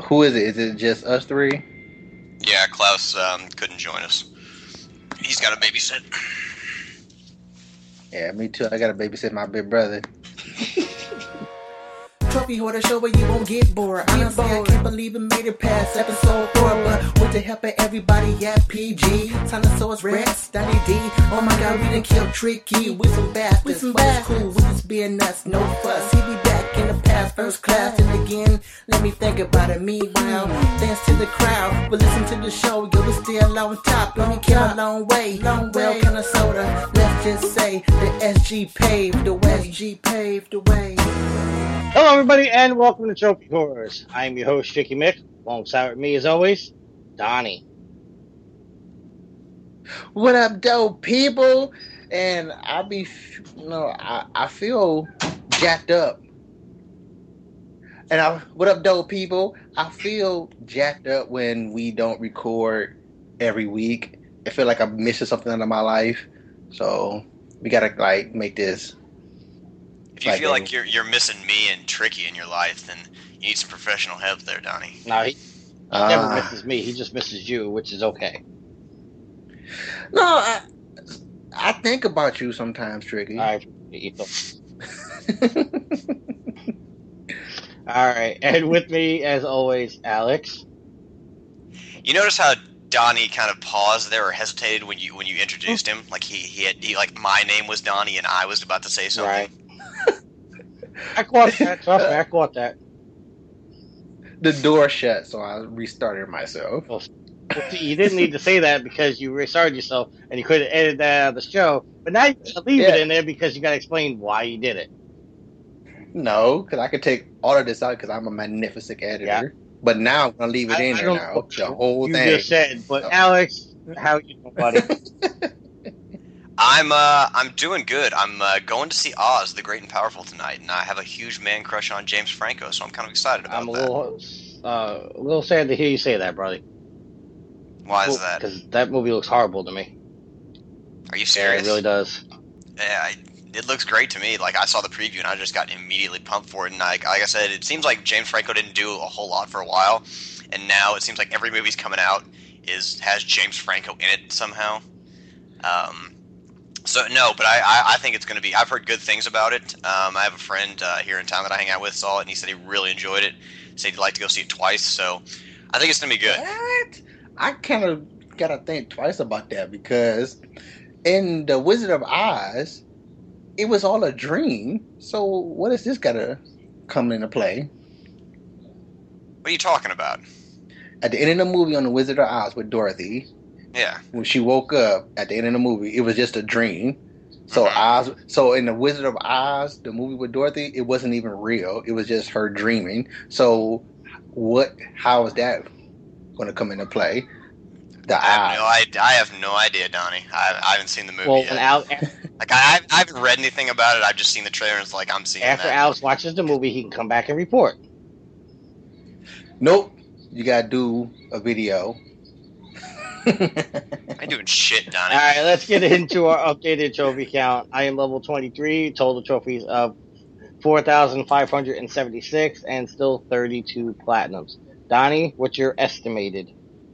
Who is it? Is it just us three? Yeah, Klaus couldn't join us. He's got a babysit. Yeah, me too. I gotta babysit my big brother. Trophy Hoarder show where you won't get bored. Honestly, I can't believe it made it past episode 4. But with the help of everybody at PG, Tyrannosaurus Rex, Donnie D. Oh my god, we done killed Tricky with some bastards. But it's cool, we just being nuts, no fuss. He be back in the past, first class. And again, let me think about it. Meanwhile, thanks to the crowd, but listen to the show. Yo, we still on top. Only came a long way. Well, kind of soda. Let's just say the SG paved the way. SG paved the way. Hello, everybody, and welcome to Trophy Horrors. I'm your host, Tricky Mick. Alongside with me, as always, Donnie. What up, dope people? And I feel jacked up. And what up, dope people? I feel jacked up when we don't record every week. I feel like I'm missing something out of my life. So we gotta make this. If you feel like you're missing me and Tricky in your life, then you need some professional help there, Donnie. No, he never misses me. He just misses you, which is okay. No, I think about you sometimes, Tricky. All right, and with me, as always, Alex. You notice how Donnie kind of paused there or hesitated when you introduced him? Like he my name was Donnie and I was about to say something. Right. I caught that. Trust me, I caught that. The door shut, so I restarted myself. Well, see, you didn't need to say that because you restarted yourself and you could have edited that out of the show. But now you gotta leave it in there because you got to explain why you did it. No, because I could take all of this out because I'm a magnificent editor. Yeah. But now I'm gonna leave it in there now. The whole thing. You just said. But Alex, how you doing, buddy? I'm doing good. I'm going to see Oz, the Great and Powerful tonight, and I have a huge man crush on James Franco, so I'm kind of excited about that. I'm a little sad to hear you say that, brother. Why is that? Because that movie looks horrible to me. Are you serious? Yeah, it really does. Yeah, it looks great to me. Like, I saw the preview, and I just got immediately pumped for it, and like I said, it seems like James Franco didn't do a whole lot for a while, and now it seems like every movie's coming out has James Franco in it somehow. So no, but I think it's going to be. I've heard good things about it. I have a friend here in town that I hang out with saw it, and he said he really enjoyed it. He said he'd like to go see it twice. So I think it's going to be good. What? I kind of gotta think twice about that because in the Wizard of Oz, it was all a dream. So what is this gotta come into play? What are you talking about? At the end of the movie on the Wizard of Oz with Dorothy. Yeah. When she woke up at the end of the movie, it was just a dream. So So in the Wizard of Oz, the movie with Dorothy, it wasn't even real. It was just her dreaming. So how is that going to come into play? I have no idea, Donnie. I haven't seen the movie yet. I haven't read anything about it. I've just seen the trailer and it's like I'm seeing After Alex watches the movie, he can come back and report. Nope. You got to do a video. I'm doing shit, Donnie. Alright, let's get into our updated trophy count. I am level 23, total trophies of 4,576, and still 32 platinums. Donnie, what's your estimated?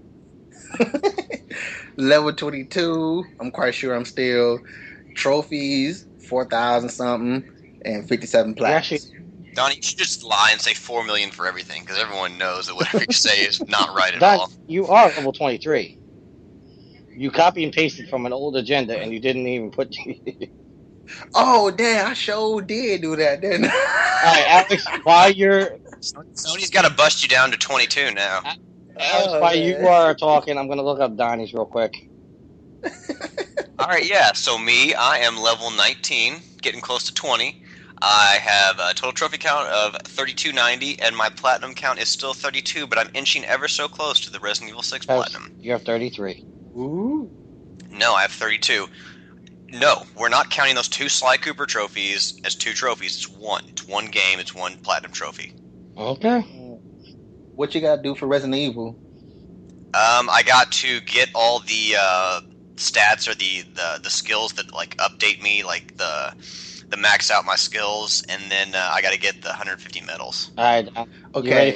Level 22, I'm quite sure I'm still trophies, 4,000 something, and 57 platinums. Donnie, you should just lie and say 4 million for everything, because everyone knows that whatever you say is not right at all. You are level 23. You copy and pasted from an old agenda, and you didn't even put... Oh, damn, I sure did do that, didn't I? All right, Alex, while you're... Sony's got to bust you down to 22 now. Alex, while you are talking, I'm going to look up Donnie's real quick. All right, yeah, so I am level 19, getting close to 20. I have a total trophy count of 3290, and my platinum count is still 32, but I'm inching ever so close to the Resident Evil 6 platinum. You have 33. Ooh. No, I have 32. No, we're not counting those 2 Sly Cooper trophies as 2 trophies. It's one. It's one game. It's 1 platinum trophy. Okay. What you gotta do for Resident Evil? I got to get all the stats or the skills that like update me, like the max out my skills, and then I got to get the 150 medals. All right. Okay.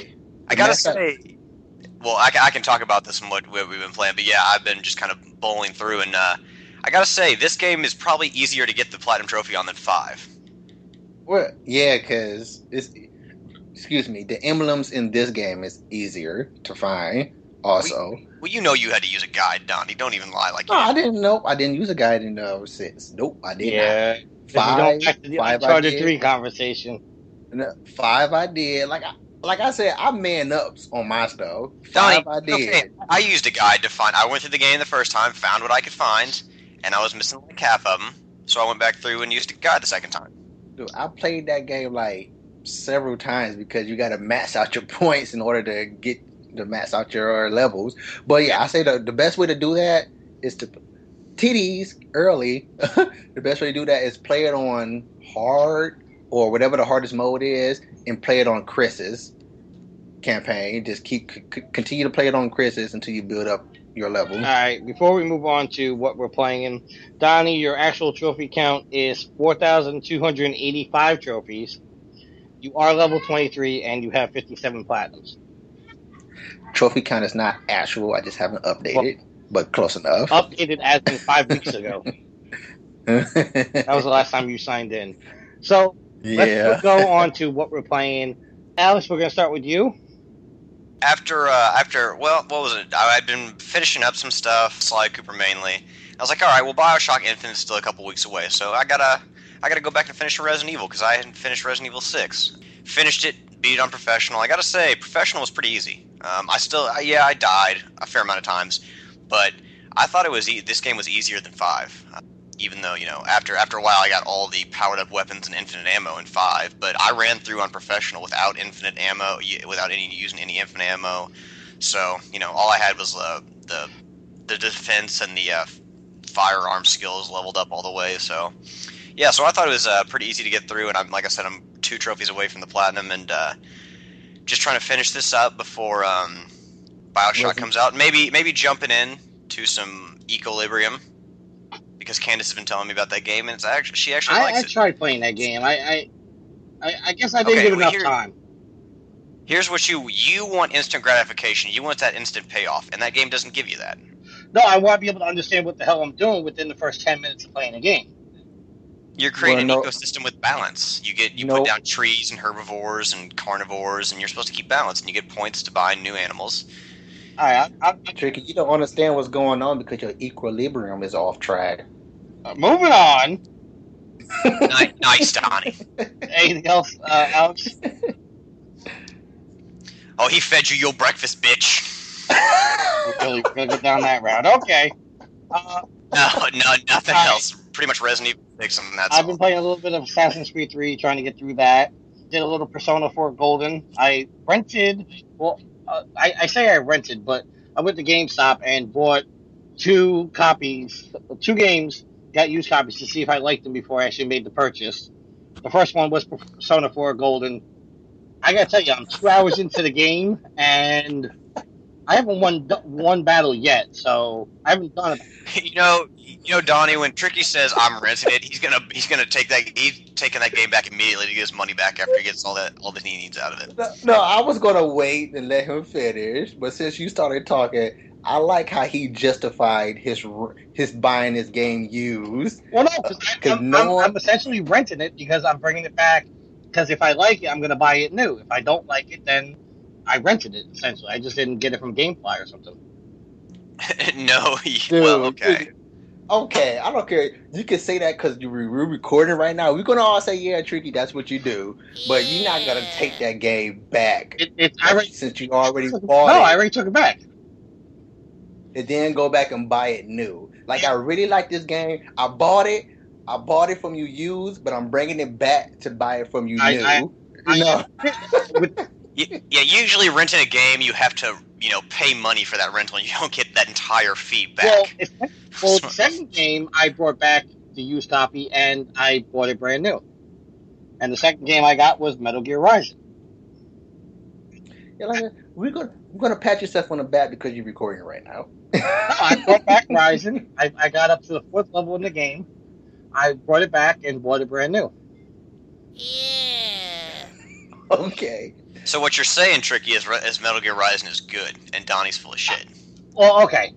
I gotta say, well, I can talk about this and what we've been playing, but yeah, I've been just kind of bowling through, and I gotta say, this game is probably easier to get the Platinum Trophy on than 5. Well, yeah, because excuse me, the emblems in this game is easier to find. Also, well, you know, you had to use a guide, Donnie. Don't even lie like no, you. I didn't know. I didn't use a guide in 6. Nope, I did Yeah. not. 5, Back to the 5 I Uncharted did. 3 conversation. 5 I did. Like I said, I man ups on my stuff. 5 Donnie, I did. okay, I used a guide to find. I went through the game the first time, found what I could find, and I was missing like half of them. So I went back through and used a guide the second time. Dude, I played that game like several times because you got to max out your points in order to get to max out your levels. But yeah, I say the best way to do that is to TDs early. The best way to do that is play it on hard or whatever the hardest mode is, and play it on Chris's campaign. Just continue to play it on Chris's until you build up your level. All right, before we move on to what we're playing in, Donnie, your actual trophy count is 4,285 trophies. You are level 23, and you have 57 platinums. Trophy count is not actual. I just haven't updated, but close enough. Updated as in 5 weeks ago. That was the last time you signed in. So let's go on to what we're playing. Alex, we're going to start with you. After what was it? I'd been finishing up some stuff, Sly Cooper mainly. I was like, all right, well, BioShock Infinite's still a couple weeks away, so I gotta go back and finish Resident Evil because I hadn't finished Resident Evil 6. Finished it, beat it on Professional. I gotta say, Professional was pretty easy. I died a fair amount of times, but I thought this game was easier than 5. Even though, you know, after a while I got all the powered up weapons and infinite ammo in 5, but I ran through on Professional without infinite ammo, without using any infinite ammo. So, you know, all I had was the defense and the firearm skills leveled up all the way. So, yeah, so I thought it was pretty easy to get through, and like I said, I'm 2 trophies away from the platinum, and just trying to finish this up before BioShock comes out. Maybe jumping in to some Equilibrium, because Candace has been telling me about that game, and she actually likes it. I tried playing that game. I guess I didn't give enough time. Here's what you want: instant gratification. You want that instant payoff, and that game doesn't give you that. No, I want to be able to understand what the hell I'm doing within the first 10 minutes of playing a game. You're creating an ecosystem with balance. You put down trees and herbivores and carnivores, and you're supposed to keep balance, and you get points to buy new animals. All right, Tricky, you don't understand what's going on because your equilibrium is off track. Moving on. Nice, Donnie. Anything else, Alex? Oh, he fed you your breakfast, bitch. Really gonna go down that route? Okay. No, nothing else. Pretty much Resident Evil 6, and that's I've been playing a little bit of Assassin's Creed 3, trying to get through that. Did a little Persona 4 Golden. I rented. Well, I say I rented, but I went to GameStop and bought 2 games. Got used copies to see if I liked them before I actually made the purchase. The first one was Persona 4 Golden. I gotta tell you, I'm 2 hours into the game, and I haven't won one battle yet, so I haven't done it. You know, Donnie, when Tricky says I'm renting it, he's gonna take that. He's taking that game back immediately to get his money back after he gets all that he needs out of it. No, I was gonna wait and let him finish, but since you started talking, I like how he justified his buying this game used. Well, no, because I'm essentially renting it because I'm bringing it back. Because if I like it, I'm going to buy it new. If I don't like it, then I rented it, essentially. I just didn't get it from GameFly or something. No, Dude, well, okay. Okay, I don't care. You can say that because we're recording right now. We're going to all say, yeah, Tricky, that's what you do. But you're not going to take that game back since you already bought it. No, I already took it back. And then go back and buy it new. Like, I really like this game. I bought it from you used, but I'm bringing it back to buy it from you new. Yeah, usually renting a game, you have to, pay money for that rental, and you don't get that entire fee back. Well, the second game, I brought back the used copy, and I bought it brand new. And the second game I got was Metal Gear Rising. Yeah, we're gonna pat yourself on the back because you're recording right now. No, I brought back Rising. I got up to the 4th level in the game. I brought it back and bought it brand new. Yeah. Okay. So what you're saying, Tricky, is Metal Gear Rising is good, and Donnie's full of shit. Well, okay.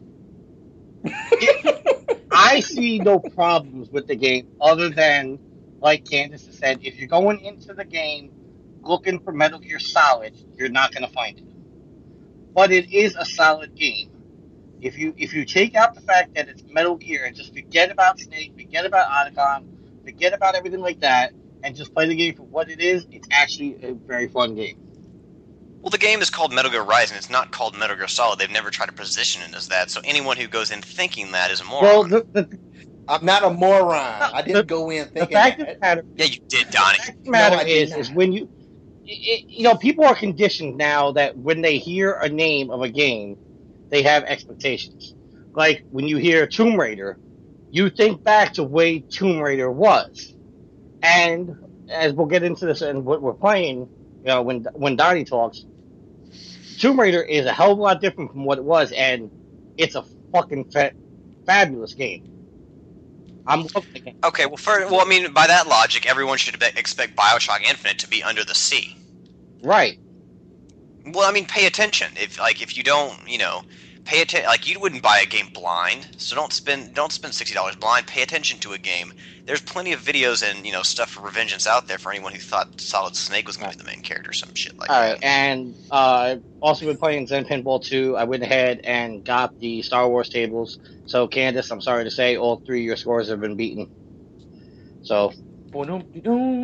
I see no problems with the game other than, like Candace has said, if you're going into the game looking for Metal Gear Solid, you're not going to find it. But it is a solid game. If you take out the fact that it's Metal Gear and just forget about Snake, forget about Otacon, forget about everything like that, and just play the game for what it is, it's actually a very fun game. Well, the game is called Metal Gear Rising. It's not called Metal Gear Solid. They've never tried to position it as that. So anyone who goes in thinking that is a moron. Well, I'm not a moron. I didn't go in thinking the fact that. of the matter, Yeah, you did, Donnie. the fact of the matter No, I did is not. when people are conditioned now that when they hear a name of a game, they have expectations. Like when you hear Tomb Raider, you think back to the way Tomb Raider was. And as we'll get into this and what we're playing, when Donnie talks, Tomb Raider is a hell of a lot different from what it was, and it's a fucking fabulous game. I'm loving the game. Okay, well, I mean, by that logic, everyone should expect Bioshock Infinite to be under the sea. Right. Well, I mean, pay attention. If you don't, pay attention. Like, you wouldn't buy a game blind, so don't spend $60 blind. Pay attention to a game. There's plenty of videos and stuff for Revengeance out there for anyone who thought Solid Snake was going to be the main character, or some shit like All that. right, and I've also been playing Zen Pinball 2. I went ahead and got the Star Wars tables. So, Candace, I'm sorry to say, all 3 of your scores have been beaten. So, you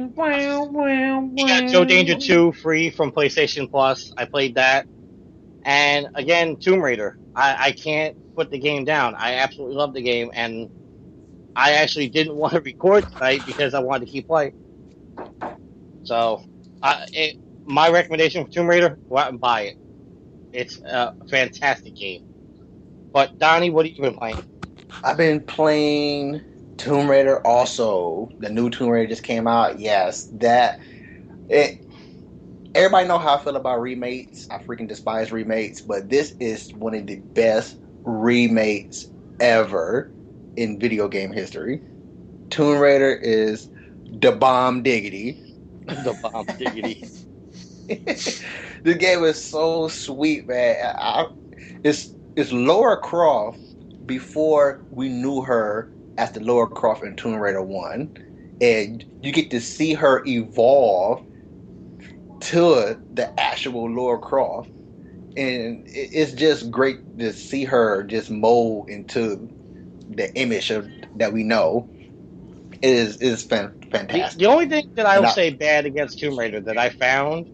got Joe Danger 2 free from PlayStation Plus. I played that. And, again, Tomb Raider. I can't put the game down. I absolutely love the game, and I actually didn't want to record tonight because I wanted to keep playing. So, my recommendation for Tomb Raider, go out and buy it. It's a fantastic game. But, Donnie, what have you been playing? I've been playing Tomb Raider also. The new Tomb Raider just came out. Yes, everybody know how I feel about remakes. I freaking despise remakes, but this is one of the best remakes ever in video game history. Tomb Raider is the bomb diggity. The bomb diggity. The game is so sweet, man. It's Lara Croft before we knew her as the Lara Croft in Tomb Raider 1. And you get to see her evolve to the actual Lara Croft. And it's just great to see her just mold into the image that we know. It is fantastic. The only thing that I will say bad against Tomb Raider that I found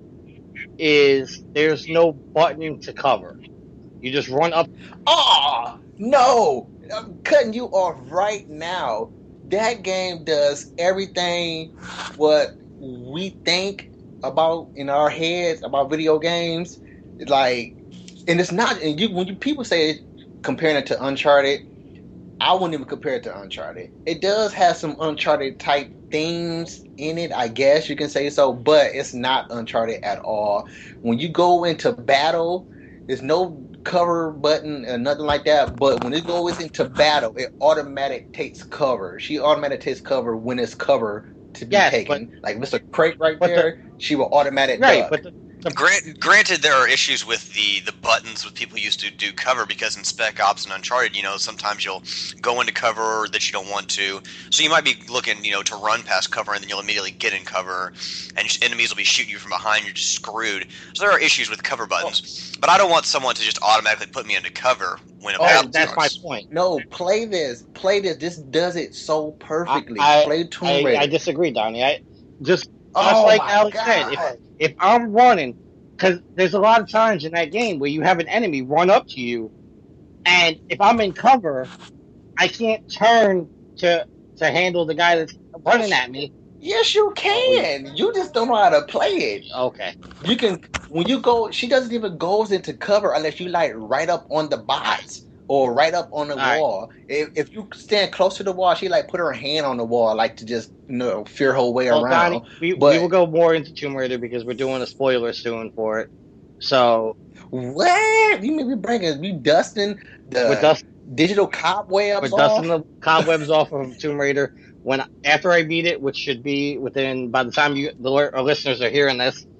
is there's no button to cover. You just run up. Oh, no! I'm cutting you off right now. That game does everything what we think about in our heads about video games. Like, and it's not. And when people say comparing it to Uncharted, I wouldn't even compare it to Uncharted. It does have some Uncharted type themes in it, I guess you can say so, but it's not Uncharted at all. When you go into battle, there's no cover button or nothing like that, but when it goes into battle, it automatically takes cover. She automatically takes cover when it's cover to be taken. Like Mr. Crate there, she will automatically duck. But Granted, there are issues with the buttons with people used to do cover, because in Spec Ops and Uncharted, sometimes you'll go into cover that you don't want to. So you might be looking, to run past cover, and then you'll immediately get in cover, and enemies will be shooting you from behind. You're just screwed. So there are issues with cover buttons. But I don't want someone to just automatically put me into cover when a battle that's starts. my point. No, play this. This does it so perfectly. Play Tomb Raider. I disagree, Donnie. Just Oh like my Alex God. said, if I'm running, because there's a lot of times in that game where you have an enemy run up to you, and if I'm in cover, I can't turn to handle the guy that's running at me. Yes, you can. You just don't know how to play it. Okay. You can when you go. She doesn't even goes into cover unless you like right up on the box or right up on the wall. If you stand close to the wall, she like put her hand on the wall, like to just fear her way around. Donnie, we will go more into Tomb Raider because we're doing a spoiler soon for it. So what? You may be dusting the digital cobwebs off? We're dusting the cobwebs off of Tomb Raider. After I beat it, which should be by the time our listeners are hearing this,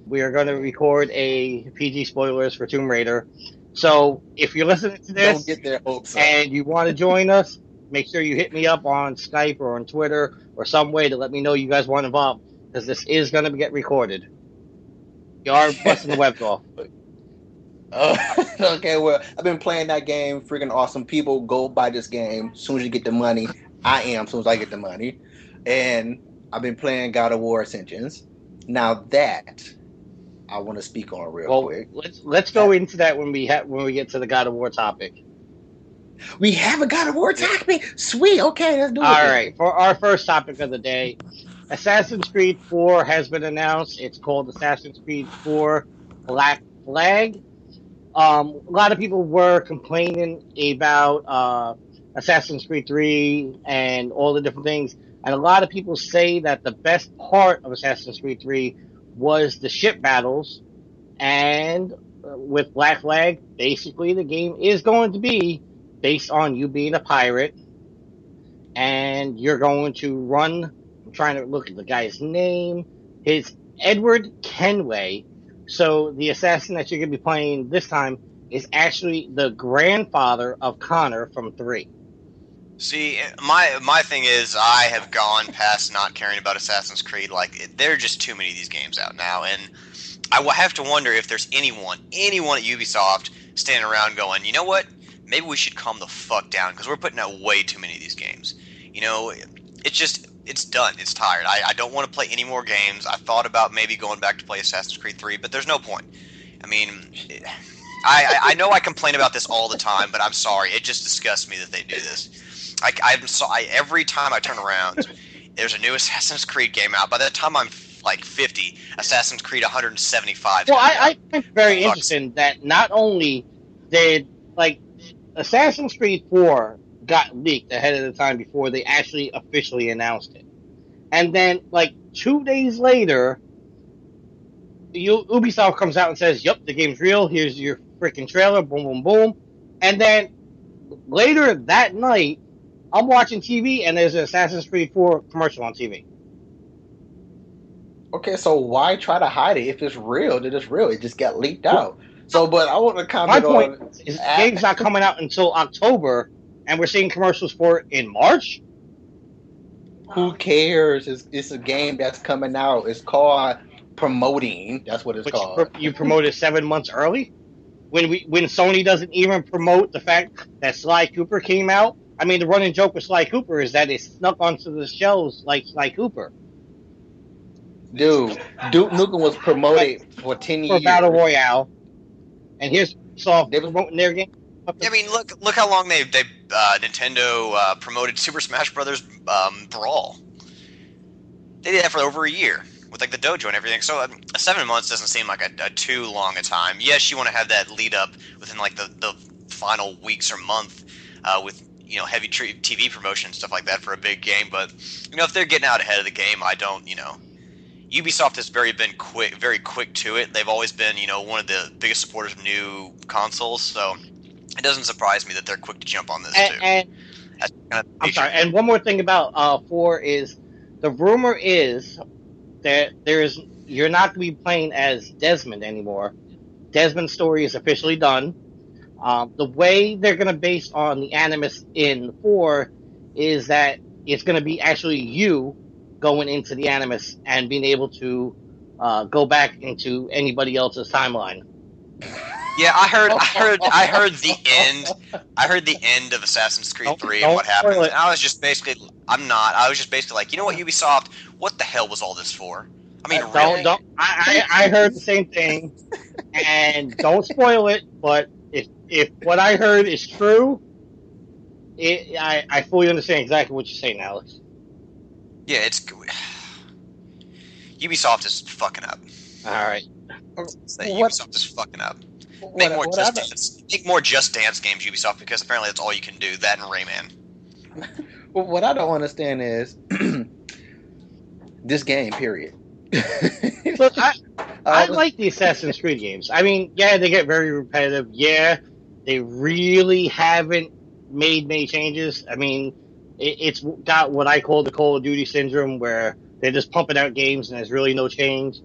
we are going to record a PG spoilers for Tomb Raider. So if you're listening to this Don't get their hopes up. and you want to join us, make sure you hit me up on Skype or on Twitter or some way to let me know you guys want involved, because this is going to get recorded. You are busting the webs off. Okay, well, I've been playing that game. Freaking awesome. People go buy this game as soon as you get the money. I am as soon as I get the money. And I've been playing God of War Ascensions. Now that I want to speak on real quick. Let's go into that when we get to the God of War topic. We have a God of War topic. Sweet. Okay, let's do it. All right, for our first topic of the day, Assassin's Creed 4 has been announced. It's called Assassin's Creed 4 Black Flag. A lot of people were complaining about Assassin's Creed 3 and all the different things. And a lot of people say that the best part of Assassin's Creed 3 was the ship battles. And with Black Flag, basically the game is going to be based on you being a pirate. And you're going to run, I'm trying to look at the guy's name, it's Edward Kenway. So the assassin that you're going to be playing this time is actually the grandfather of Connor from 3. See, my thing is I have gone past not caring about Assassin's Creed. Like, there are just too many of these games out now, and I have to wonder if there's anyone at Ubisoft standing around going, you know what, maybe we should calm the fuck down, because we're putting out way too many of these games. You know, it's done. It's tired. I don't want to play any more games. I thought about maybe going back to play Assassin's Creed 3, but there's no point. I mean, I know I complain about this all the time, but I'm sorry. It just disgusts me that they do this. Every time I turn around, there's a new Assassin's Creed game out. By the time I'm like 50, Assassin's Creed 175. Well, I find it very interesting that not only did, like, Assassin's Creed 4 got leaked ahead of the time before they actually officially announced it. And then, like, 2 days later, Ubisoft comes out and says, yep, the game's real, here's your freaking trailer, boom, boom, boom. And then, later that night, I'm watching TV and there's an Assassin's Creed 4 commercial on TV. Okay, so why try to hide it? If it's real, then it's real. It just got leaked out. So, but I want to comment on... My point is the game's not coming out until October, and we're seeing commercials for it in March? Who cares? It's a game that's coming out. It's called promoting. That's what it's called. You promoted 7 months early? When Sony doesn't even promote the fact that Sly Cooper came out? I mean, the running joke with Sly Cooper is that it snuck onto the shelves like Sly Cooper. Dude, Duke Nukem was promoted for 10 years. For Battle Royale. And here's Ubisoft promoting their game. I mean, look how long Nintendo promoted Super Smash Brothers Brawl. They did that for over a year with like the dojo and everything. So 7 months doesn't seem like a too long a time. Yes, you want to have that lead up within like the final weeks or month with heavy TV promotion and stuff like that for a big game. But if they're getting out ahead of the game, I don't Ubisoft has very quick to it. They've always been, one of the biggest supporters of new consoles, so it doesn't surprise me that they're quick to jump on this too. And I'm sorry. And one more thing about 4 is the rumor is that you're not going to be playing as Desmond anymore. Desmond's story is officially done. The way they're going to base on the Animus in 4 is that it's going to be actually you going into the Animus and being able to go back into anybody else's timeline. Yeah, I heard the end. I heard the end of Assassin's Creed 3 and what happened. And I was just basically like, you know what, Ubisoft, what the hell was all this for? I mean, really? I heard the same thing, and don't spoil it. But if what I heard is true, I fully understand exactly what you're saying, Alex. Yeah, Ubisoft is fucking up. All right. Ubisoft is fucking up. Make more Just Dance games, Ubisoft, because apparently that's all you can do. That and Rayman. Well, what I don't understand is this game, period. Look, I like the Assassin's Creed games. I mean, yeah, they get very repetitive. Yeah, they really haven't made many changes. I mean, it's got what I call the Call of Duty syndrome, where they're just pumping out games and there's really no change.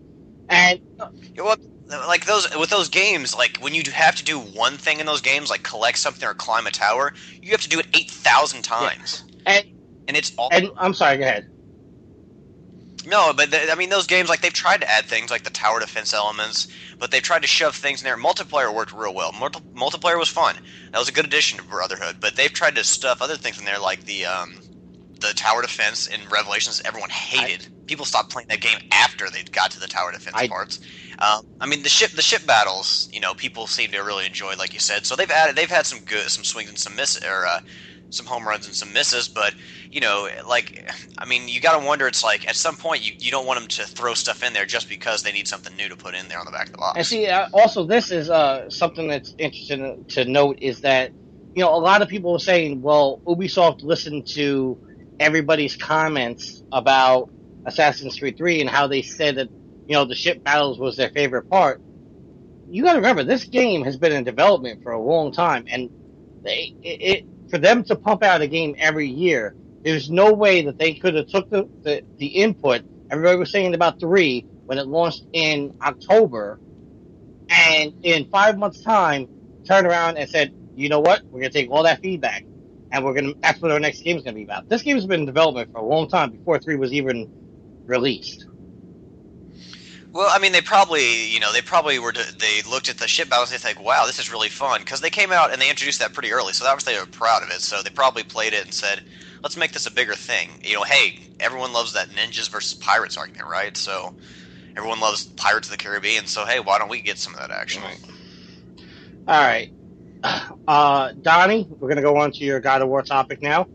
And Well, like those games, like when you have to do one thing in those games, like collect something or climb a tower, you have to do it 8,000 times, and it's all. and I'm sorry, go ahead. No, but I mean, those games, like, they've tried to add things like the tower defense elements, but they've tried to shove things in there. Multiplayer worked real well. Multiplayer was fun. That was a good addition to Brotherhood, but they've tried to stuff other things in there, like the tower defense in Revelations. Everyone hated. People stopped playing that game after they got to the tower defense parts. I mean, the ship battles, people seem to really enjoy, like you said. So they've had some swings and some misses, or some home runs and some misses, but I mean, you got to wonder. It's like at some point you don't want them to throw stuff in there just because they need something new to put in there on the back of the box. And see, also this is something that's interesting to note is that a lot of people are saying, well, Ubisoft listened to everybody's comments about Assassin's Creed 3 and how they said that the ship battles was their favorite part. You got to remember, this game has been in development for a long time, and for them to pump out a game every year, there's no way that they could have took the input everybody was saying about 3 when it launched in October, and in 5 months' time, turn around and said, you know what, we're going to take all that feedback, and that's what our next game is going to be about. This game has been in development for a long time before 3 was even released. Well, I mean, they probably they looked at the ship battles and they think, wow, this is really fun, because they came out and they introduced that pretty early, so obviously they were proud of it, so they probably played it and said, let's make this a bigger thing. Hey, everyone loves that ninjas versus pirates argument, right? So everyone loves Pirates of the Caribbean, so hey, why don't we get some of that action? All right. Donnie, we're going to go on to your God of War topic now.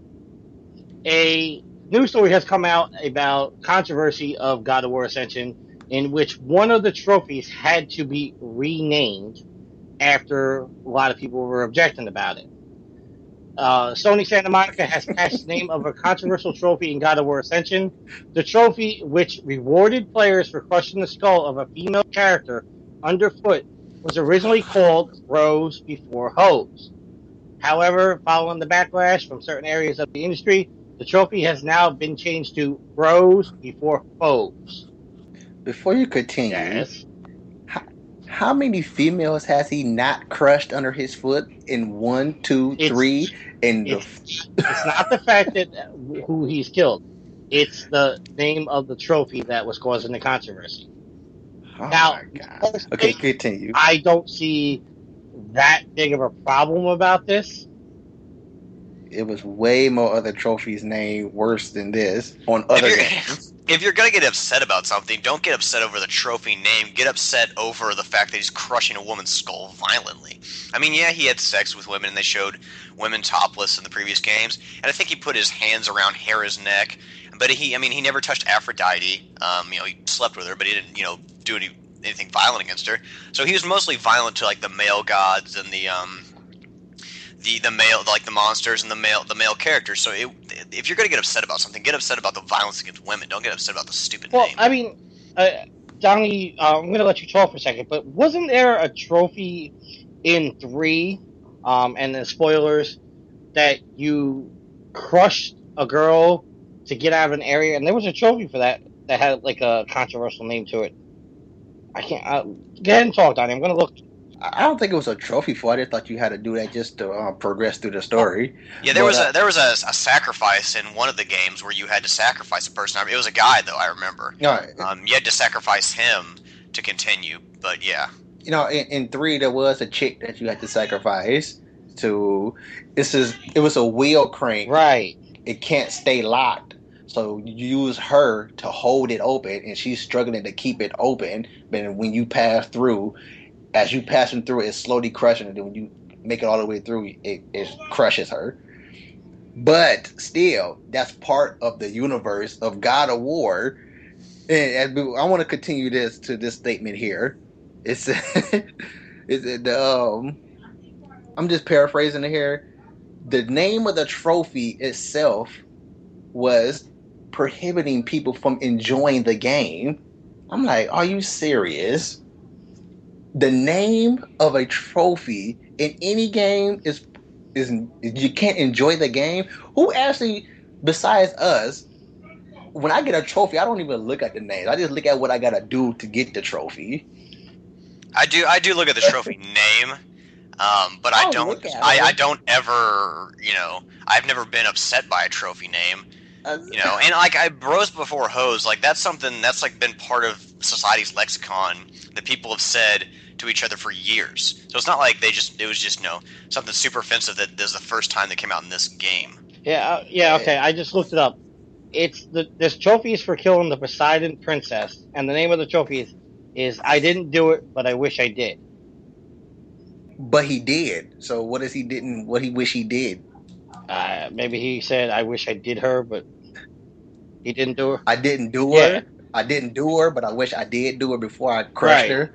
A news story has come out about controversy of God of War Ascension, in which one of the trophies had to be renamed after a lot of people were objecting about it. Sony Santa Monica has patched the name of a controversial trophy in God of War Ascension. The trophy, which rewarded players for crushing the skull of a female character underfoot, was originally called Bros Before Hoes. However, following the backlash from certain areas of the industry, the trophy has now been changed to Bros Before Foes. Before you continue, yes. How many females has he not crushed under his foot in 1, 2, 3? It's not the fact that who he's killed. It's the name of the trophy that was causing the controversy. Oh now, my God. Okay, continue. I don't see that big of a problem about this. It was way more other trophies named worse than this on other games. If you're going to get upset about something, don't get upset over the trophy name. Get upset over the fact that he's crushing a woman's skull violently. I mean, yeah, he had sex with women, and they showed women topless in the previous games. And I think he put his hands around Hera's neck. But he never touched Aphrodite. He slept with her, but he didn't, do anything violent against her. So he was mostly violent to, like, the male gods and the male, like the monsters and the male characters. So if you're going to get upset about something, get upset about the violence against women. Don't get upset about the stupid name. Well, I mean, Donnie, I'm going to let you talk for a second, but wasn't there a trophy in 3, and the spoilers, that you crushed a girl to get out of an area, and there was a trophy for that had like a controversial name to it. I can't. Go ahead and talk, Donnie. I'm going to look. I don't think it was a trophy for it. I thought you had to do that just to progress through the story. Yeah, there was a sacrifice in one of the games where you had to sacrifice a person. It was a guy, though, I remember. Right. You had to sacrifice him to continue, but yeah. In 3, there was a chick that you had to sacrifice to. It was a wheel crank. Right. It can't stay locked. So you use her to hold it open, and she's struggling to keep it open. But when you pass through, as you passing through, it's slowly crushing, and then when you make it all the way through, it crushes her. But still, that's part of the universe of God of War. And I want to continue this statement here. I'm just paraphrasing it here. The name of the trophy itself was prohibiting people from enjoying the game. I'm like, are you serious? The name of a trophy in any game is you can't enjoy the game. Who actually, besides us, when I get a trophy, I don't even look at the names. I just look at what I gotta do to get the trophy. I do look at the trophy name, but I don't ever, I've never been upset by a trophy name, and like bros before hoes, like that's something that's like been part of society's lexicon that people have said to each other for years. So it's not like it was just something super offensive that this is the first time that came out in this game. Yeah, okay. I just looked it up. This trophy is for killing the Poseidon princess, and the name of the trophy is I didn't do it, but I wish I did. But he did. So what is he didn't? What he wish he did? Maybe he said I wish I did her, but he didn't do her. I didn't do her. I didn't do her, but I wish I did do her before I crushed her.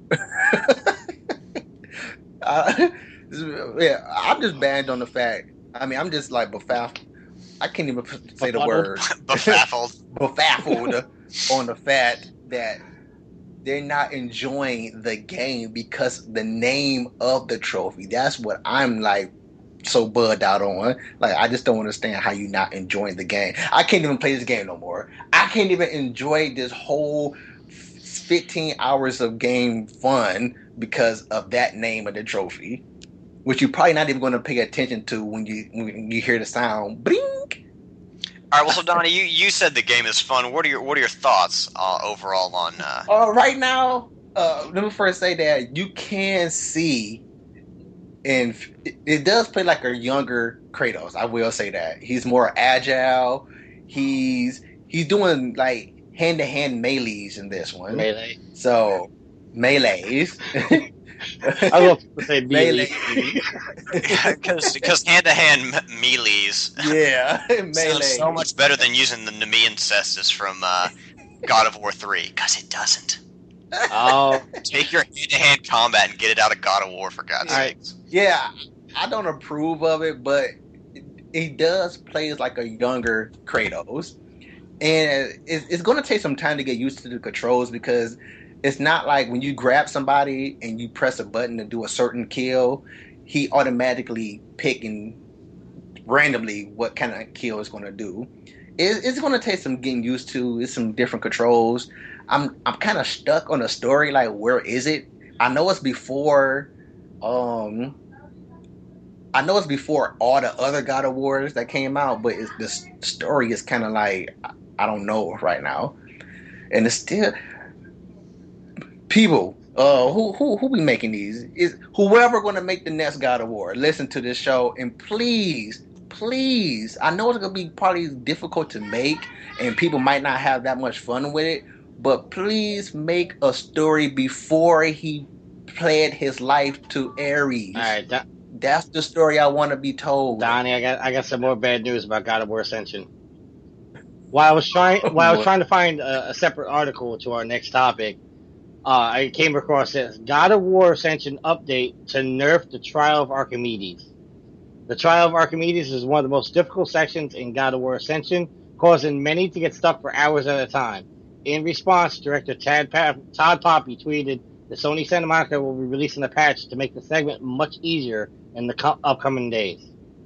Yeah, I'm just banned on the fact. I mean, I'm just like befuddled. I can't even say the word. Befuddled. Befuddled on the fact that they're not enjoying the game because the name of the trophy. That's what I'm like so bugged out on. Like, I just don't understand how you not enjoying the game. I can't even play this game no more. I can't even enjoy this whole 15 hours of game fun because of that name of the trophy, which you're probably not even going to pay attention to when you hear the sound. Bing! All right, well, so Donnie, you said the game is fun. What are your thoughts overall on? Right now, let me first say that you can see, and it does play like a younger Kratos. I will say that he's more agile. He's doing like hand-to-hand melees in this one. Melee. So melees. I love to say melee. Because hand-to-hand melees. Yeah, melee. So much better than using the Nemean cestus from God of War 3. Because it doesn't. Oh, take your hand-to-hand combat and get it out of God of War, for God's sakes. Yeah, I don't approve of it, but he does play like a younger Kratos, and it's going to take some time to get used to the controls because it's not like when you grab somebody and you press a button to do a certain kill, he automatically picking randomly what kind of kill it's going to do. It's going to take some getting used to. It's some different controls. I'm kind of stuck on the story. Like, where is it? I know it's before. I know it's before all the other God of Wars that came out, but the story is kind of like I don't know right now, and it's still. People, who be making these? Is whoever going to make the next God of War? Listen to this show and please, I know it's going to be probably difficult to make and people might not have that much fun with it, but please make a story before he pledged his life to Ares. all right, That's the story I want to be told. Donnie, I got some more bad news about God of War Ascension. While I was trying to find a separate article to our next topic, I came across this God of War Ascension update to nerf the Trial of Archimedes. The Trial of Archimedes is one of the most difficult sections in God of War Ascension, causing many to get stuck for hours at a time. In response, director Todd Poppy tweeted that Sony Santa Monica will be releasing a patch to make the segment much easier in the upcoming days.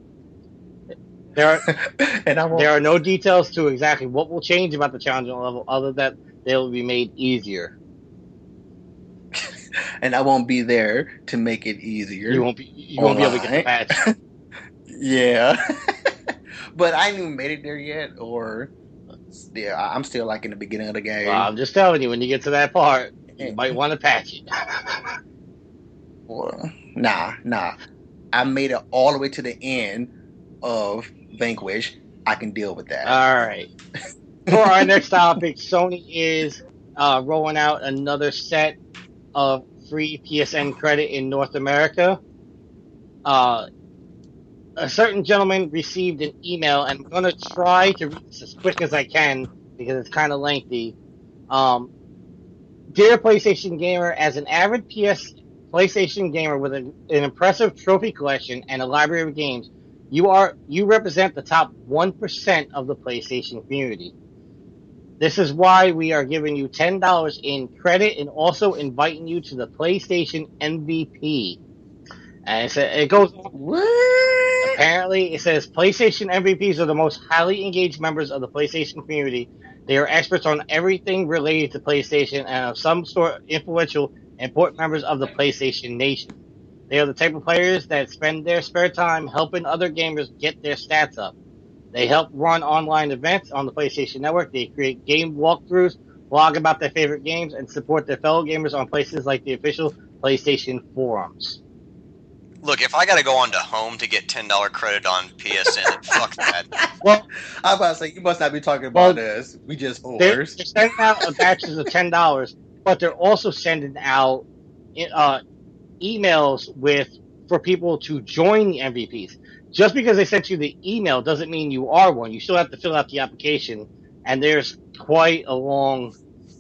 There are no details to exactly what will change about the challenging level other than they will be made easier. And I won't be there to make it easier. You won't be able to get the patch. Yeah. But I ain't even made it there yet, or I'm still like in the beginning of the game. Well, I'm just telling you, when you get to that part, you might want to patch it. Well, nah. I made it all the way to the end of Vanquish. I can deal with that. All right. For our next topic, Sony is rolling out another set of free PSN credit in North America. A certain gentleman received an email, and I'm going to try to read this as quick as I can because it's kind of lengthy. Dear PlayStation Gamer, as an avid PlayStation gamer with an impressive trophy collection and a library of games, you represent the top 1% of the PlayStation community. This is why we are giving you $10 in credit and also inviting you to the PlayStation MVP. And it goes on. What? Apparently, it says PlayStation MVPs are the most highly engaged members of the PlayStation community They are experts on everything related to PlayStation and are some sort of influential and important members of the PlayStation Nation. They are the type of players that spend their spare time helping other gamers get their stats up. They help run online events on the PlayStation Network. They create game walkthroughs, blog about their favorite games, and support their fellow gamers on places like the official PlayStation forums. Look, if I gotta go on to home to get $10 credit on PSN, then fuck that. Well, I was about to say, you must not be talking about us. We just they're whores. sending out batches of $10, but they're also sending out emails for people to join the MVPs. Just because they sent you the email doesn't mean you are one. You still have to fill out the application, and there's quite a long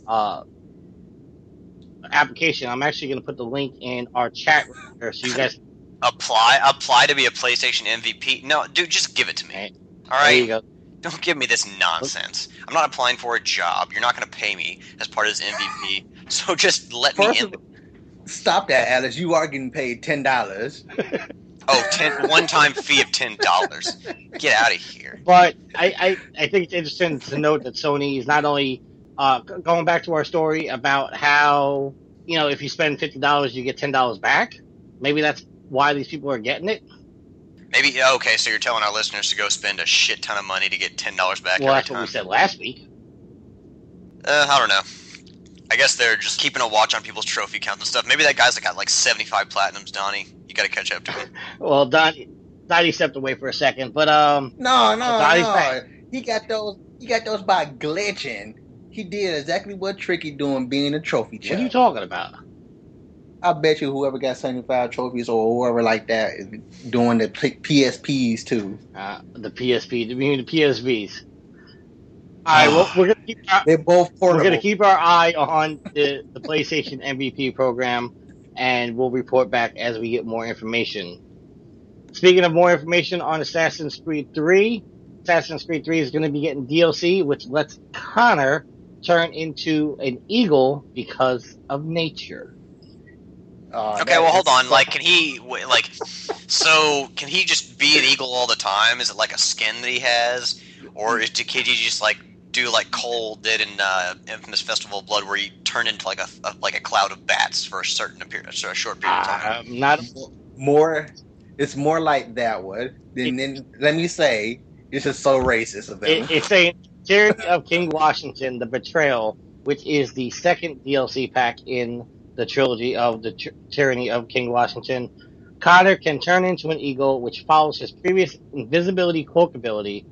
application. I'm actually going to put the link in our chat right here so you guys apply to be a PlayStation MVP. No, dude, just give it to me. Right. All right. There you go. Don't give me this nonsense. I'm not applying for a job. You're not going to pay me as part of this MVP. So just let me in. Stop that, Alex. You are getting paid $10. Oh, one-time fee of $10. Get out of here. But I think it's interesting to note that Sony is not only going back to our story about how, if you spend $50, you get $10 back. Maybe that's why these people are getting it. Maybe, okay, so you're telling our listeners to go spend a shit ton of money to get $10 back Well, every that's time. what we said last week. I don't know. I guess they're just keeping a watch on people's trophy counts and stuff. Maybe that guy's got like 75 platinums, Donnie. You gotta catch up to him. Well, Donnie stepped away for a second, but No. He got those by glitching. He did exactly what Tricky doing, being a trophy chest. What are you talking about? I bet you whoever got 75 trophies or whoever like that is doing the PSPs too. The PSP, you mean the PSVs? All right, well, we're gonna keep They're both portable. We're gonna keep our eye on the PlayStation MVP program, and we'll report back as we get more information. Speaking of more information on Assassin's Creed 3, Assassin's Creed 3 is going to be getting DLC, which lets Connor turn into an eagle because of nature. Okay, well, hold on. Can he just be an eagle all the time? Is it like a skin that he has, or can he just do like Cole did in Infamous Festival of Blood, where he turned into like a cloud of bats for a short period of time? It's more like that one. Then let me say, this is so racist of them. It's saying Tyranny of King Washington: The Betrayal, which is the second DLC pack in the trilogy of the Tyranny of King Washington. Connor can turn into an eagle, which follows his previous invisibility cloak ability.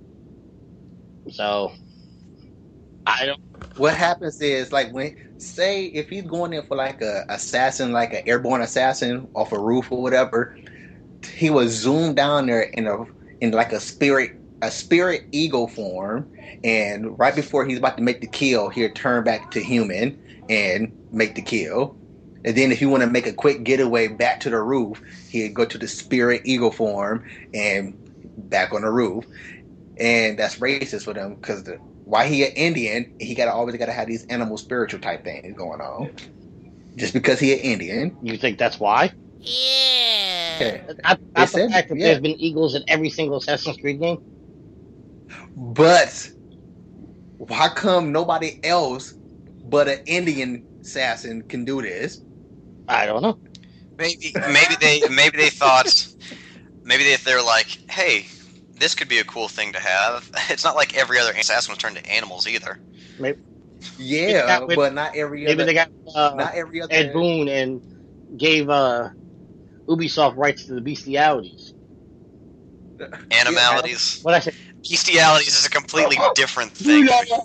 So, I don't. What happens is, if he's going in for like a assassin, like an airborne assassin off a roof or whatever, he was zoom down there in like a spirit eagle form, and right before he's about to make the kill, he'll turn back to human and make the kill. And then if you want to make a quick getaway back to the roof, he'd go to the spirit eagle form and back on the roof. And that's racist for them, because why he an Indian, he always got to have these animal spiritual type things going on. Just because he an Indian. You think that's why? Yeah. Not the fact that there's been eagles in every single Assassin's Creed game. But why come nobody else but an Indian assassin can do this? I don't know. Maybe they thought, they're like, hey, this could be a cool thing to have. It's not like every other assassin was turned to animals either. Maybe. Yeah, but not every other. Maybe they got not every other Ed Boon and gave Ubisoft rights to the bestialities. Animalities. What I said? Bestialities is a completely different thing.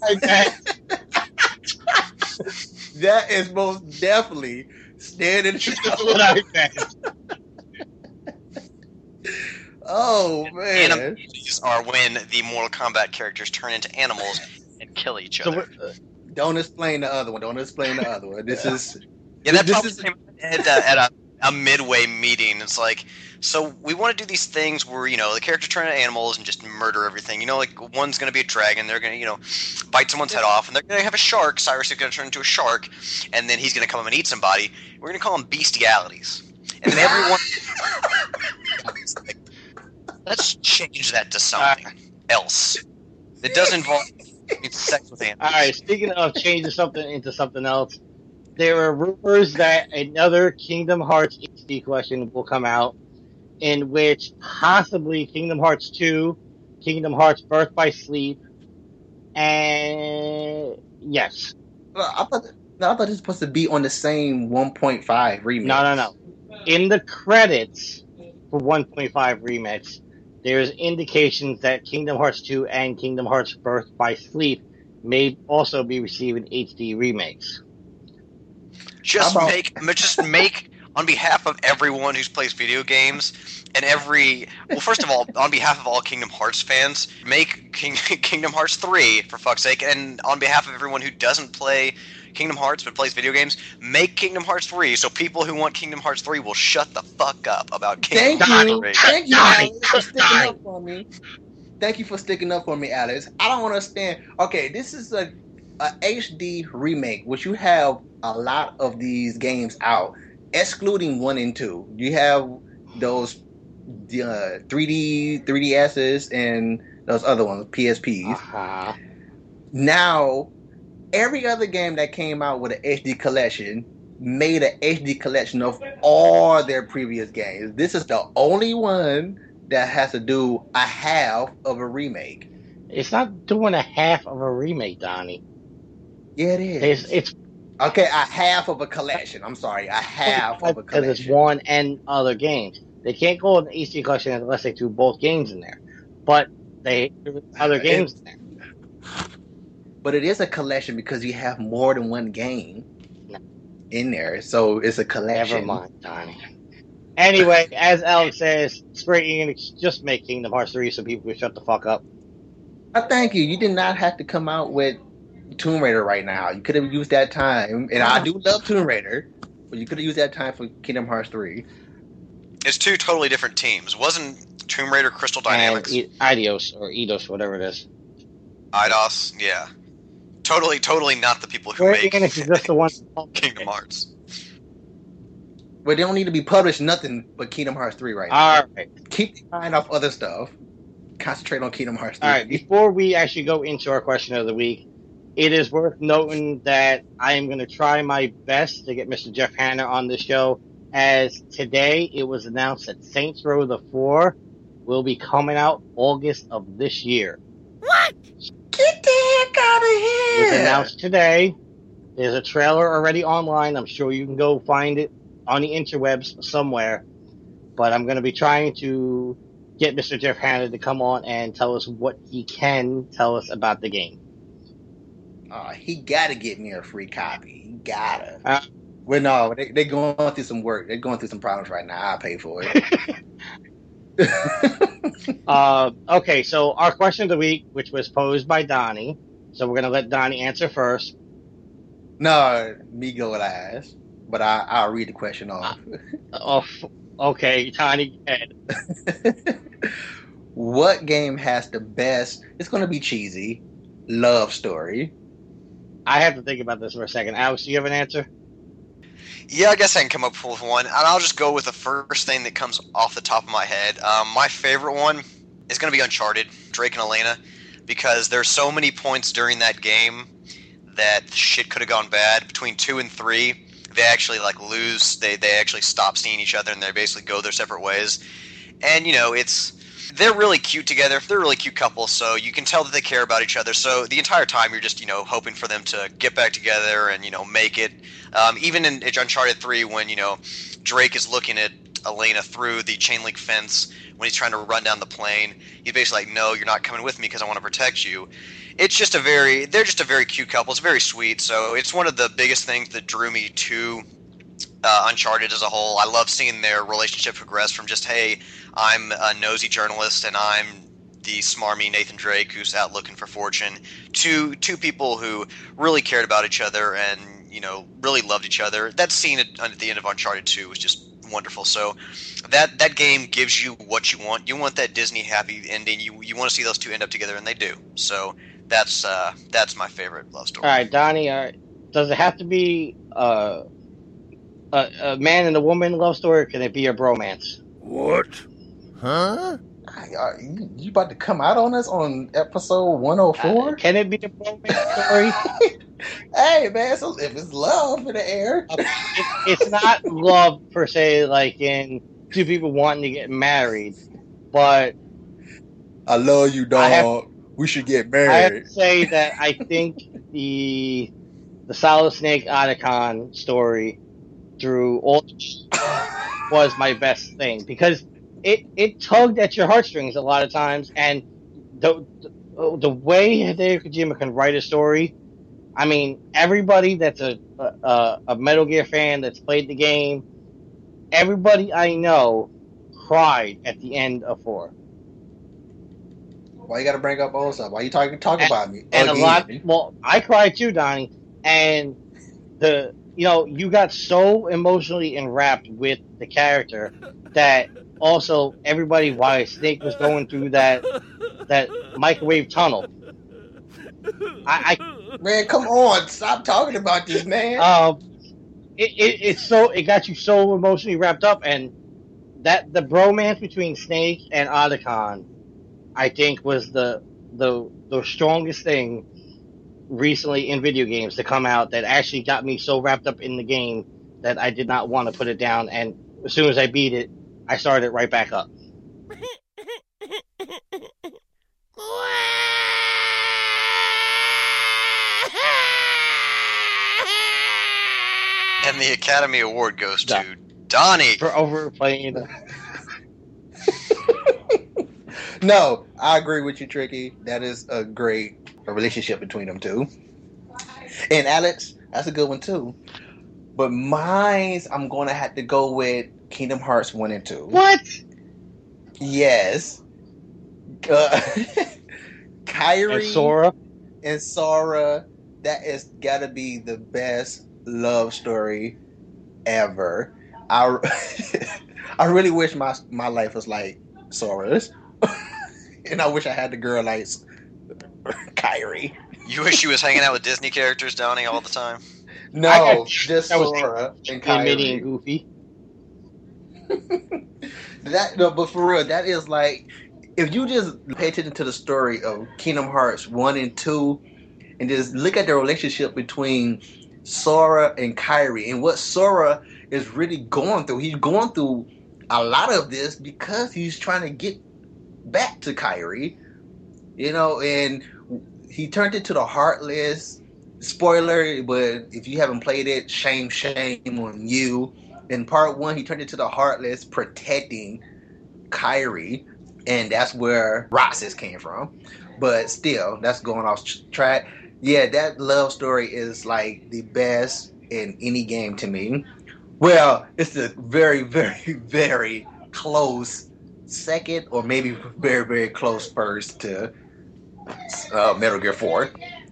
That is most definitely standing. That's what I said. Oh man! Animalities are when the Mortal Kombat characters turn into animals and kill each other. Don't explain the other one. This is at a midway meeting. It's like, so we want to do these things where the characters turn into animals and just murder everything. Like one's going to be a dragon. They're going to bite someone's head off, and they're going to have a shark. Cyrus is going to turn into a shark, and then he's going to come up and eat somebody. We're going to call them bestialities, and then everyone. Let's change that to something else. It does involve It's sex with animals. All right, speaking of changing something into something else, there are rumors that another Kingdom Hearts HD collection will come out, in which possibly Kingdom Hearts 2, Kingdom Hearts Birth by Sleep, and yes. Well, I thought this was supposed to be on the same 1.5 remake. No. In the credits for 1.5 remix, there's indications that Kingdom Hearts 2 and Kingdom Hearts Birth by Sleep may also be receiving HD remakes. Just make on behalf of everyone who plays video games and first of all, on behalf of all Kingdom Hearts fans, make Kingdom Hearts 3 for fuck's sake, and on behalf of everyone who doesn't play Kingdom Hearts but plays video games, make Kingdom Hearts 3 so people who want Kingdom Hearts 3 will shut the fuck up about Kingdom Hearts 3. Thank you, Alex, for sticking up for me. Thank you for sticking up for me, Alex. I don't understand. Okay, this is a HD remake, which you have a lot of these games out, excluding 1 and 2. You have those 3DSs and those other ones, PSPs. Uh-huh. Now, every other game that came out with an HD collection made an HD collection of all their previous games. This is the only one that has to do a half of a remake. It's not doing a half of a remake, Donnie. Yeah, it is. It's okay, a half of a collection. I'm sorry, a half of a collection. Because it's one and other games. They can't go in the HD collection unless they do both games in there. But they do other games in there. But it is a collection because you have more than one game in there, so it's a collection. Never mind, Donnie. Anyway, as Alex says, Square Enix just make Kingdom Hearts 3 so people can shut the fuck up. Thank you. You did not have to come out with Tomb Raider right now. You could have used that time, and I do love Tomb Raider, but you could have used that time for Kingdom Hearts 3. It's two totally different teams. Wasn't Tomb Raider Crystal Dynamics? And Eidos, whatever it is. Eidos, yeah. Totally not the people who Square make Enix is just the one Kingdom Hearts. But they don't need to be published nothing but Kingdom Hearts 3 right now. All right. Keep your mind off other stuff. Concentrate on Kingdom Hearts 3. All right, before we actually go into our question of the week, it is worth noting that I am going to try my best to get Mr. Jeff Hanna on the show, as today it was announced that Saints Row the 4 will be coming out August of this year. What? Get the heck out of here! It was announced today. There's a trailer already online. I'm sure you can go find it on the interwebs somewhere. But I'm going to be trying to get Mr. Jeff Hanna to come on and tell us what he can tell us about the game. He gotta get me a free copy. He gotta. Well, no, they're going through some work. They're going through some problems right now. I'll pay for it. Okay, so our question of the week, which was posed by Donnie. So we're going to let Donnie answer first. No, me go last. But I'll read the question off. Okay, Donnie, go ahead. What game has the best, it's going to be cheesy, love story? I have to think about this for a second. Alex, do you have an answer? Yeah, I guess I can come up with one. And I'll just go with the first thing that comes off the top of my head. My favorite one is going to be Uncharted, Drake and Elena, because there's so many points during that game that shit could have gone bad. Between 2 and 3, they actually lose. They actually stop seeing each other and they basically go their separate ways. And they're really cute together. They're a really cute couple, so you can tell that they care about each other. So the entire time you're just, hoping for them to get back together and, make it. Even in Uncharted 3 when, Drake is looking at Elena through the chain link fence when he's trying to run down the plane, he's basically like, no, you're not coming with me because I want to protect you. They're just a very cute couple. It's very sweet. So it's one of the biggest things that drew me to Uncharted as a whole. I love seeing their relationship progress from just, hey, I'm a nosy journalist and I'm the smarmy Nathan Drake who's out looking for fortune, to two people who really cared about each other and, really loved each other. That scene at the end of Uncharted 2 was just wonderful. So that game gives you what you want. You want that Disney happy ending. You want to see those two end up together, and they do. So that's my favorite love story. All right, Donnie, does it have to be a man and a woman love story, or can it be a bromance? What? Huh? You about to come out on us on episode 104? Can it be a romance story? Hey, man, so if it's love in the air. It's not love per se, like in two people wanting to get married, but I love you, dog. We should get married. I have to say that I think the Solid Snake Otacon story through all was my best thing, because it tugged at your heartstrings a lot of times, and the way Hideo Kojima can write a story, I mean, everybody that's a Metal Gear fan that's played the game, everybody I know cried at the end of 4. Why you gotta bring up old stuff? Why you talking about me? And I cried too, Donnie, and you got so emotionally enwrapped with the character that also everybody, why Snake was going through that microwave tunnel. Man, come on, stop talking about this, man. It got you so emotionally wrapped up, and that the bromance between Snake and Otacon, I think, was the strongest thing recently in video games to come out, that actually got me so wrapped up in the game that I did not want to put it down, and as soon as I beat it, I started right back up. And the Academy Award goes to Donnie for overplaying it. No, I agree with you, Tricky. That is a great relationship between them two. And Alex, that's a good one too. But mine's, I'm going to have to go with Kingdom Hearts 1 and 2. What? Yes. Kairi and Sora, that has got to be the best love story ever. I really wish my life was like Sora's. And I wish I had the girl like Kairi. You wish you was hanging out with Disney characters, Donnie, all the time? No, just Sora and Kairi and Goofy. But for real, that is like, if you just pay attention to the story of Kingdom Hearts 1 and 2 and just look at the relationship between Sora and Kairi and what Sora is really going through. He's going through a lot of this because he's trying to get back to Kairi, and he turned it to the Heartless. Spoiler, but if you haven't played it, shame on you. In part 1, he turned it to the Heartless, protecting Kairi, and that's where Roxas came from. But still, that's going off track. Yeah, that love story is like the best in any game to me. Well, it's a very, very, very close second, or maybe very, very close first to Metal Gear 4.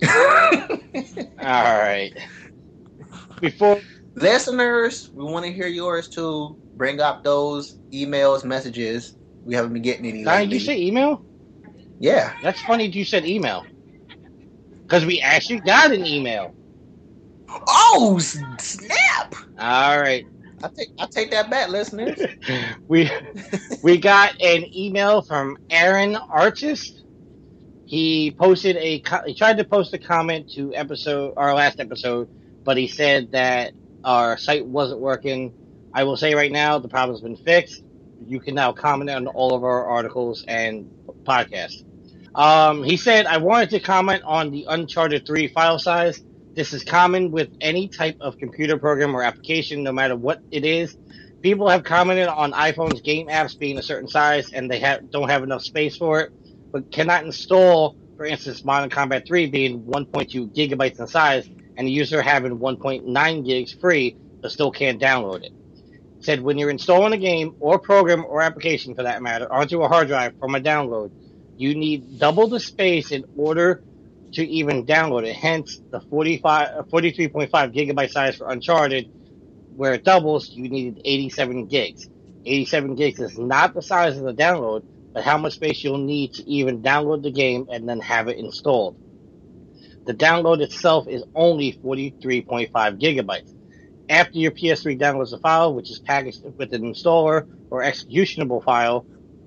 Alright. Before listeners, we want to hear yours too. Bring up those emails, messages. We haven't been getting any lately. Did you say email? Yeah. That's funny you said email. Because we actually got an email. Oh, snap! Alright. I take that back, listeners. we got an email from Aaron Artist. He tried to post a comment to our last episode, but he said that our site wasn't working. I will say right now, the problem's been fixed. You can now comment on all of our articles and podcasts. He said, I wanted to comment on the Uncharted 3 file size. This is common with any type of computer program or application, no matter what it is. People have commented on iPhone's game apps being a certain size and they don't have enough space for it, but cannot install, for instance, Modern Combat 3 being 1.2 gigabytes in size and the user having 1.9 gigs free, but still can't download it. Said when you're installing a game or program or application for that matter onto a hard drive from a download, you need double the space in order to even download it. Hence, the 43.5 gigabyte size for Uncharted, where it doubles, you needed 87 gigs. 87 gigs is not the size of the download, but how much space you'll need to even download the game and then have it installed. The download itself is only 43.5 gigabytes. After your PS3 downloads a file, which is packaged with an installer or executionable file,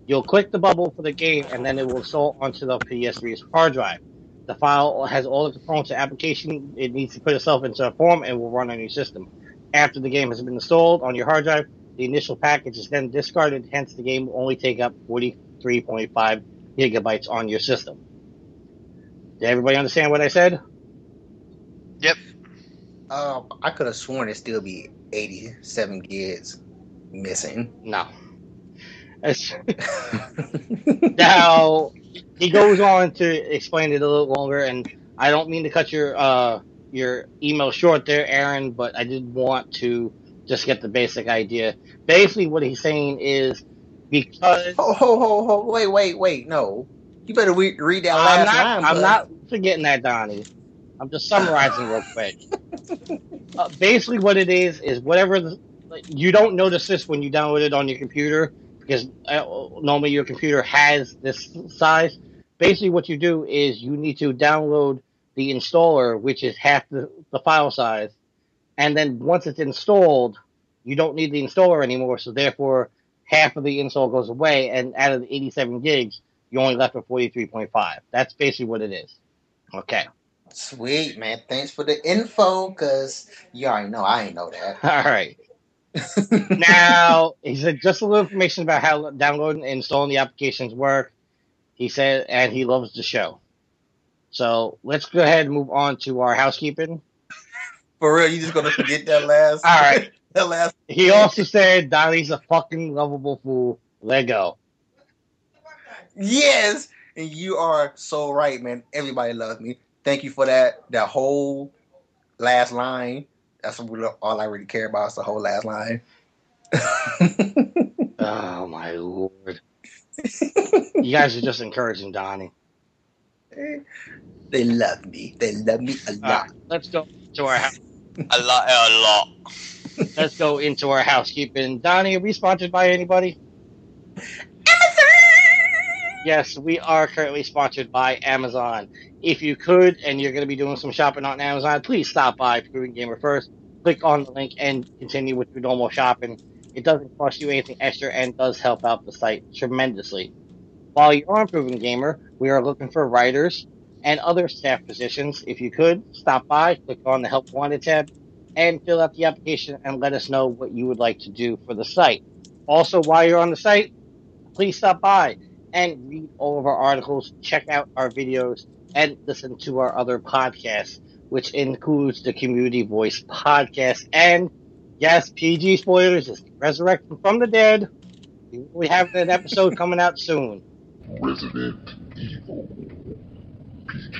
You'll click the bubble for the game, and then it will install onto the PS3's hard drive. The file has all the components of application it needs to put itself into a form and will run on your system. After the game has been installed on your hard drive, the initial package is then discarded, hence the game will only take up 43.5 gigabytes on your system. Did everybody understand what I said? Yep. I could have sworn it'd still be 87 gigs missing. No. Now, he goes on to explain it a little longer, and I don't mean to cut your email short there, Aaron, but I did want to just get the basic idea. Basically, what he's saying is because... Wait, no. You better read that last line. I'm not forgetting that, Donnie. I'm just summarizing real quick. Basically, what it is whatever... you don't notice this when you download it on your computer, because normally your computer has this size. Basically, what you do is you need to download the installer, which is half the file size, and then once it's installed, you don't need the installer anymore, so therefore half of the install goes away, and out of the 87 gigs, you're only left with 43.5. That's basically what it is. Okay. Sweet, man. Thanks for the info, because you already know I ain't know that. All right. Now, he said just a little information about how downloading and installing the applications work. He said, and he loves the show. So let's go ahead and move on to our housekeeping. For real, you just gonna forget that last? All right. That last. He also said Donnie's a fucking lovable fool. Let go. Yes, and you are so right, man. Everybody loves me. Thank you for that. That whole last line. That's all I really care about is the whole last line. Oh, my Lord. You guys are just encouraging Donnie. They love me. They love me a lot. Let's go to our house. A lot. Let's go into our housekeeping. Donnie, are we sponsored by anybody? Amazon! Yes, we are currently sponsored by Amazon. If you could, and you're going to be doing some shopping on Amazon, please stop by Proven Gamer first. Click on the link and continue with your normal shopping. It doesn't cost you anything extra and does help out the site tremendously. While you're on Proven Gamer, we are looking for writers and other staff positions. If you could, stop by, click on the Help Wanted tab, and fill out the application and let us know what you would like to do for the site. Also, while you're on the site, please stop by and read all of our articles, check out our videos, and listen to our other podcasts, which includes the Community Voice podcast. And yes, PG spoilers is Resurrecting from the Dead. We have an episode coming out soon. Resident Evil PG.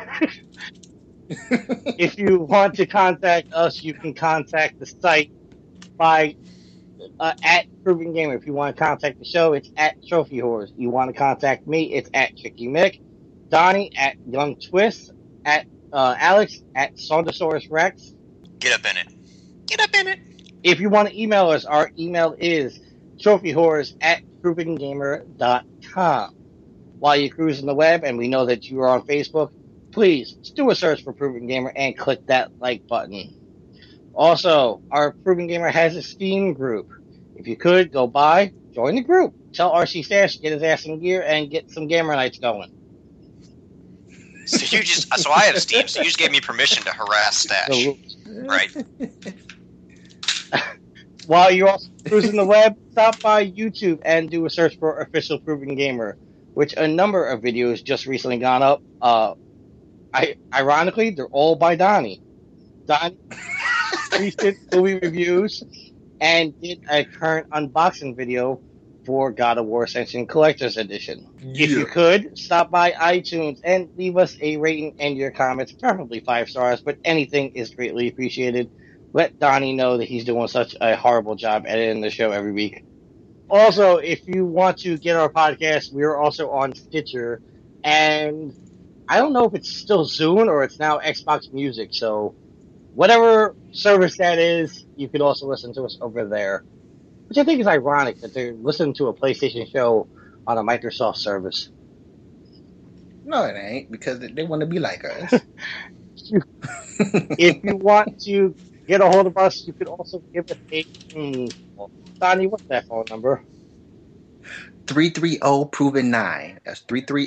If you want to contact us, you can contact the site by at Proven Gamer. If you want to contact the show, it's at Trophy Horrors. You want to contact me, it's at Tricky Mick. Donnie at Young Twist, at Alex at Saundersaurus Rex. Get up in it. If you want to email us, our email is trophyhorrors@provengamer.com. While you're cruising the web, and we know that you are on Facebook, please do a search for Proven Gamer and click that like button. Also, our Proven Gamer has a Steam group. If you could, go by, join the group. Tell RC Stash to get his ass in gear and get some gamer nights going. So I have Steam, so you just gave me permission to harass Stash. Right. While you're also cruising the web, stop by YouTube and do a search for Official Proven Gamer, which a number of videos just recently gone up. Ironically, they're all by Donnie. Donnie recent movie reviews and did a current unboxing video for God of War Ascension Collector's Edition. Yeah. If you could, stop by iTunes and leave us a rating and your comments, preferably 5 stars, but anything is greatly appreciated. Let Donnie know that he's doing such a horrible job editing the show every week. Also, if you want to get our podcast, we are also on Stitcher, and I don't know if it's still Zune or it's now Xbox Music, so whatever service that is, you can also listen to us over there. Which I think is ironic that they're listening to a PlayStation show on a Microsoft service. No, it ain't, because they want to be like us. If you want to get a hold of us, you could also give us a... Donnie, what's that phone number? 330-PROVEN-9. That's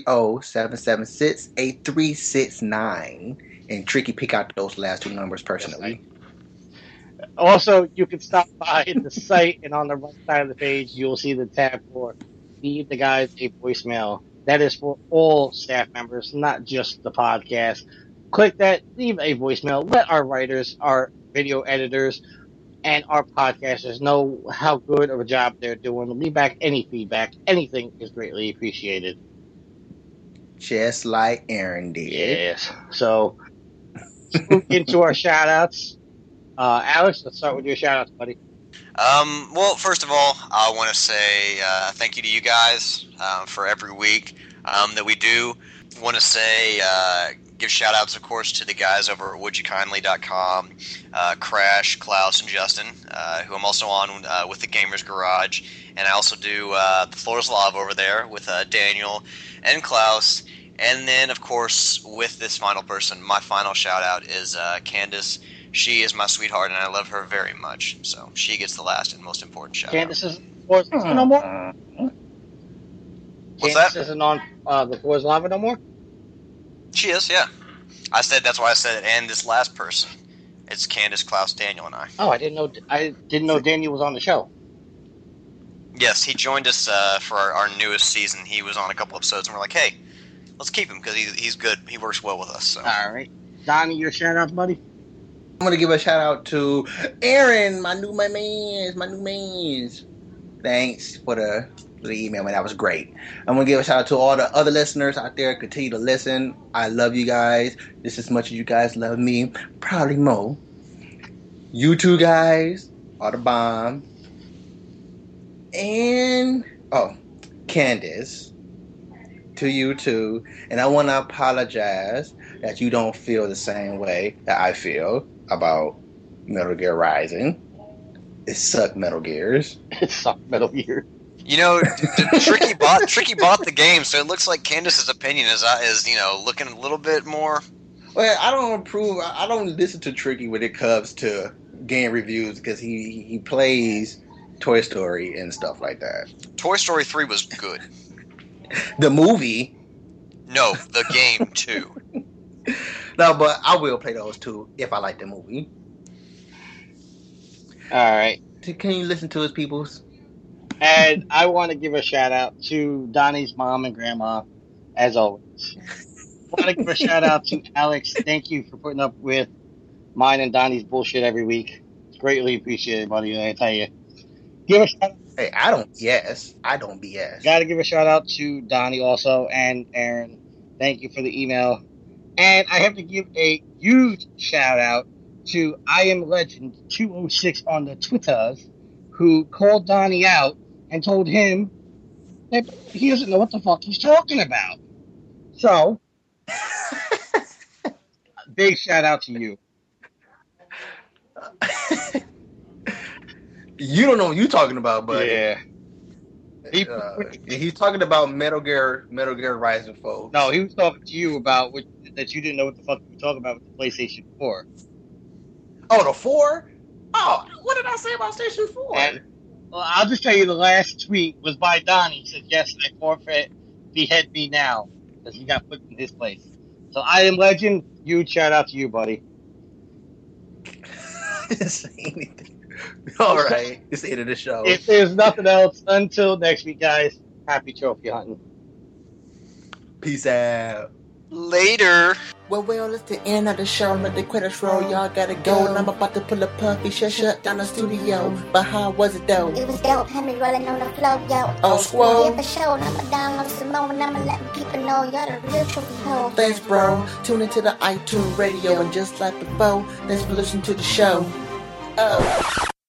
330-776-8369. And Tricky, pick out those last two numbers personally. Also, you can stop by the site, and on the right side of the page, you'll see the tab for Leave the Guys a Voicemail. That is for all staff members, not just the podcast. Click that, leave a voicemail. Let our writers, our video editors, and our podcasters know how good of a job they're doing. Leave back any feedback. Anything is greatly appreciated. Just like Aaron did. Yes. So, let's move into our shout-outs. Alex, let's start with your shout-outs, buddy. Well, first of all, I want to say thank you to you guys for every week that we do. Want to say give shout-outs, of course, to the guys over at wouldyoukindly.com, Crash, Klaus, and Justin, who I'm also on with the Gamers Garage. And I also do the Floor's Lava over there with Daniel and Klaus. And then, of course, with this final person, my final shout-out is Candace. She is my sweetheart, and I love her very much. So she gets the last and most important shout-out. Candace is no more? What's Candace that? isn't on the Floor's Lava no more? She is, yeah. That's why I said it. And this last person, it's Candace, Klaus, Daniel, and I. Oh, I didn't know Daniel was on the show. Yes, he joined us for our newest season. He was on a couple episodes, and we're like, hey, let's keep him because he's good. He works well with us. So. All right. Donnie, your shout-out, buddy? I'm going to give a shout-out to Aaron, my new mans. Thanks for the email, man. That was great. I'm going to give a shout-out to all the other listeners out there. Continue to listen. I love you guys just as much as you guys love me. Probably more. You two guys are the bomb. And, Candace, to you too. And I want to apologize that you don't feel the same way that I feel about Metal Gear Rising. It sucked, Metal Gears. It sucked, Metal Gear. You know, Tricky bought the game, so it looks like Candace's opinion is looking a little bit more. Well, I don't listen to Tricky when it comes to game reviews because he plays Toy Story and stuff like that. Toy Story 3 was good. The movie? No, the game too. No, but I will play those too if I like the movie. All right. Can you listen to his peoples? And I want to give a shout out to Donnie's mom and grandma, as always. I want to give a shout out to Alex. Thank you for putting up with mine and Donnie's bullshit every week. It's greatly appreciated, buddy. I tell you. Give a shout out. Hey, I don't BS. Got to give a shout out to Donnie also and Aaron. Thank you for the email. And I have to give a huge shout out to I Am Legend 206 on the Twitters, who called Donnie out and told him that he doesn't know what the fuck he's talking about. So, big shout out to you. You don't know what you're talking about, but Yeah. He's talking about Metal Gear Rising, folks. No, he was talking to you about that you didn't know what the fuck you were talking about with the PlayStation 4. Oh, the 4? Oh, what did I say about Station 4? And, well, I'll just tell you the last tweet was by Donnie. He said, yes, I forfeit, behead me now, because he got put in his place. So I Am Legend, huge shout out to you, buddy. I didn't say anything. All right, it's the end of the show. If there's nothing else, until next week, guys, happy trophy hunting. Peace out. Later. Well, it's the end of the show. Let the credits roll. Y'all gotta go. And I'm about to pull a puffy. Shut down the studio. But how was it though? It was dope. Had me rolling on the floor, yo. Oh, squall. Yeah, for sure. I'ma download some more and I'ma let people know y'all the real trophy hoe. Thanks, bro. Tune into the iTunes radio. And just like before, let's listen to the show. Oh.